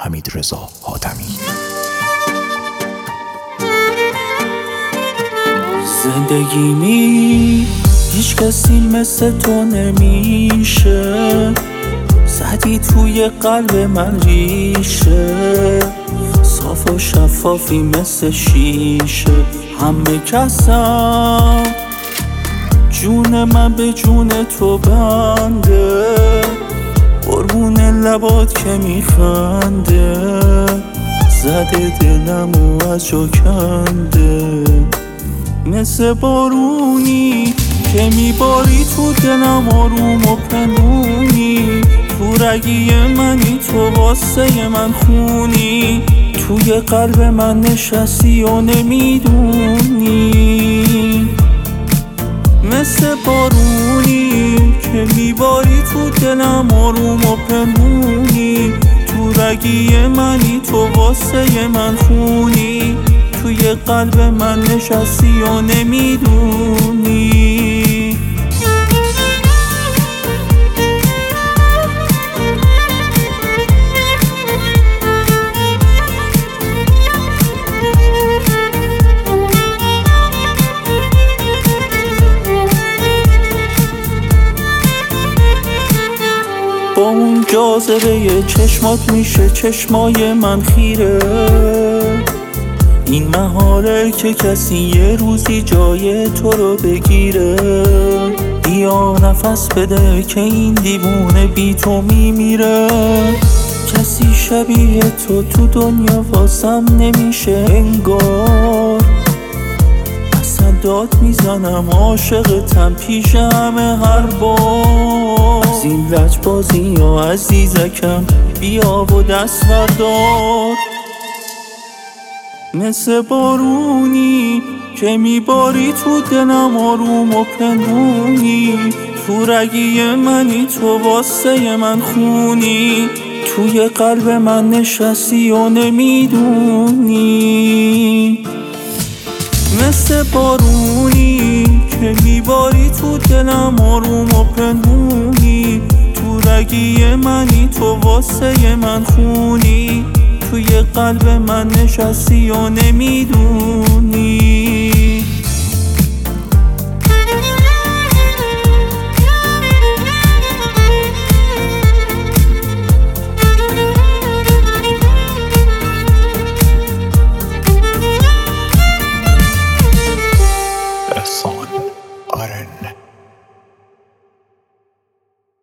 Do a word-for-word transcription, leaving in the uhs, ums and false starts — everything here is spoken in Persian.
حمیدرضا حاتمی. زندگیمی هیچ کسی مثل تو نمیشه، زدی توی قلب من ریشه، صاف و شفافی مثل شیشه. همه کسم جون من به جون تو بنده، قربون لبات که میخنده، زده دلمو از جا کنده. مثل بارونی که میباری تو دلم آروم و پنونی، تو رگی منی تو واسه من خونی، توی قلب من نشستی و نمیدونی. مثل بارونی که میباری تو دلم آروم و پنونی، تو رگی منی تو واسه من خونی، توی قلب من نشستی و نمیدونی. با اون جاذبه چشمات میشه چشمای من خیره، این محاله که کسی یه روزی جای تو رو بگیره. بیا نفس بده که این دیوونه بی تو میمیره، کسی شبیه تو تو دنیا واسم نمیشه انگار. اصلا داد میزنم عاشقتم پیش همه هر بار. از این لجبازی یا عزیزکم بیا و دست بردار. مثل بارونی که میباری تو دلم آروم و پنهونی، تو رگی منی تو واسه من خونی، توی قلب من نشستی و نمیدونی. مثل بارونی که میباری تو دلم آروم و پنهونی، تو رگی منی تو واسه من خونی، توی قلب من نشستی و نمیدونی.